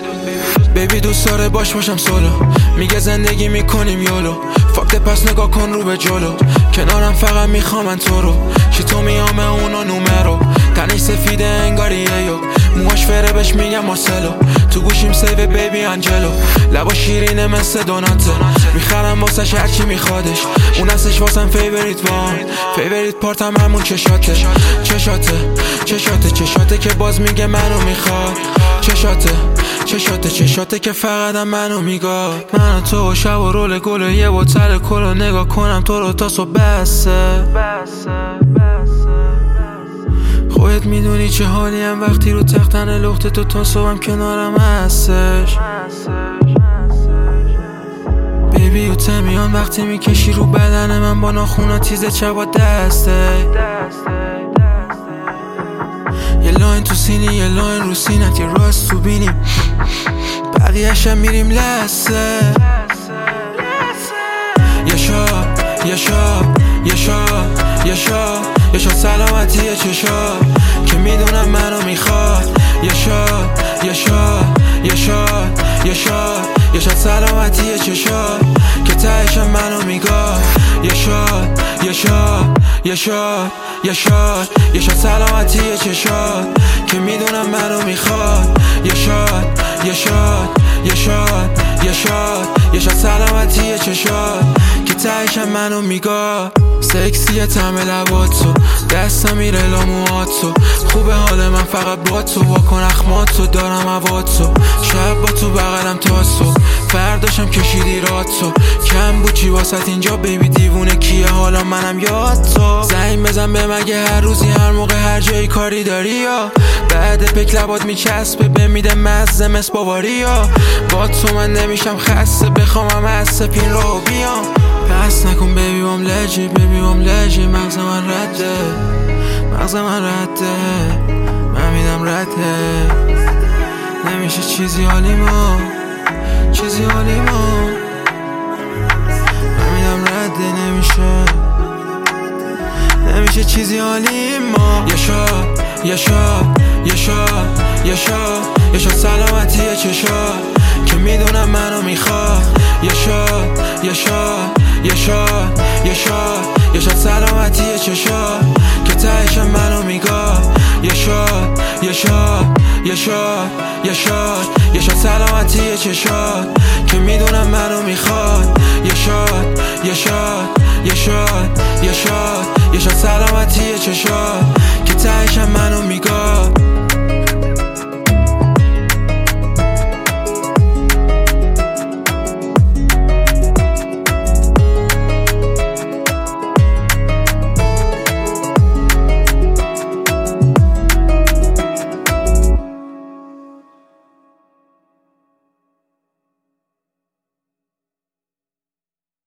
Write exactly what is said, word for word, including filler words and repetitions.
بیبی دوست داره باش باشم سولو، میگه زندگی میکنیم یولو، فاکت پس نگاه کن رو به جلو، کنارم فقط میخوام من تو رو، چی تو میامه اونو نومرو، تنش سفیده انگاریه یو، موهاش فره بهش میگم مارسلو، تو گوشیم سیو بیبی انجلو، لبا شیرینه مثل دوناته، میخرم واسش هرچی میخوادش، اون هستش واسم فیوریت وان، فیوریت پارتم همون چشاته، چشاته چشاته چشاته که باز میگه منو میخواد، چشاته چشاته چشاته که فقط هم منو میگاد، من و تو و شب و رول گل و یه بوتل کلو، نگاه کنم تو رو تا صبح بسه، خودت میدونی چه حالی هم وقتی رو تختن لخت تو تا صبحم کنارم هستش، بیبی و تمیان وقتی میکشی رو بدن من با ناخونا تیزه چبا دسته، یه لاین تو سینی یه لاین رو سینت، یه راست تو بینیم بقیه‌ش هم میریم لسه، یه شا یه شا یه شا یه شا یه شا سلامتی یه چشا که میدونم منو میخواد، یه شا یه شا یه شا یه شا یه شا سلامتی یه چشا که تهشم منو میگاد، یه شا یه شا یه شا یه شا یه شا سلامتی یه چشا که میدونم منو میخواد، یه شا یه شا یه شا یه شا یه شا سلامتی یه چشا که تهشم منو میگاد، سکسیه تمه لباتو، دستم میره لاموهاتو، خوبه حال من فقط با تو، واکن اخماتو دارم هواتو، شب با تو بغلم تاسو، فرداشم کشیدی راتو، کم بود چی واسط اینجا بیبی دیوونه کیه حالا منم یاد تو، زنگ بزن به مگه هر روزی هر موقع هر جایی کاری داری یا بعد پک لبات میچسبه به میده مزه مس باواری یا با تو من نمیشم خسته بخوامم از سپین رو بیام، پس نکن بیبی بام لجی بیبی بام لجی، مغز من رده مغز من رده من میدم رده، نمیشه چیزی حالی ما چیزی حالی ما من میدم رده، نمیشه نمیشه چیزی حالی ما، یه شا یه شا یه شا یه شا یه شا سلامتی یه چشا که میدونم منو میخواد، یه شا یه شا یه شا یه شا یه شا سلامتی یه چشا که تهشم منو میگاد، یه شا یه شا یه شا یه شا یه شا سلامتی یه چشا که میدونم منو میخواد، یه شا یه شا یه شا یه شا یه شا سلامتی یه چشا که تهشم منو میگاد.